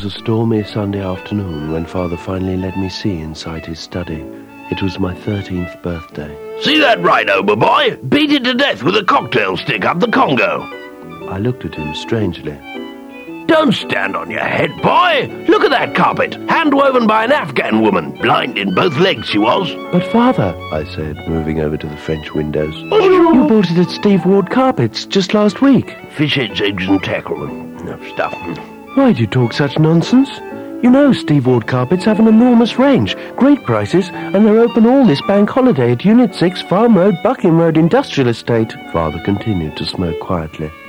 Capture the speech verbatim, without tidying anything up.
was a stormy Sunday afternoon when Father finally let me see inside his study. It was my thirteenth birthday. See that rhino, my boy? Beat it to death with a cocktail stick up the Congo. I looked at him strangely. Don't stand on your head, boy. Look at that carpet, hand-woven by an Afghan woman. Blind in both legs she was. But Father, I said, moving over to the French windows, you bought it at Steve Ward Carpets just last week. Fish heads, eggs and tackle and stuff. Why do you talk such nonsense? You know Steve Ward Carpets have an enormous range, great prices, and they're open all this bank holiday at Unit six, Farm Road, Buckingham Road Industrial Estate. Father continued to smoke quietly.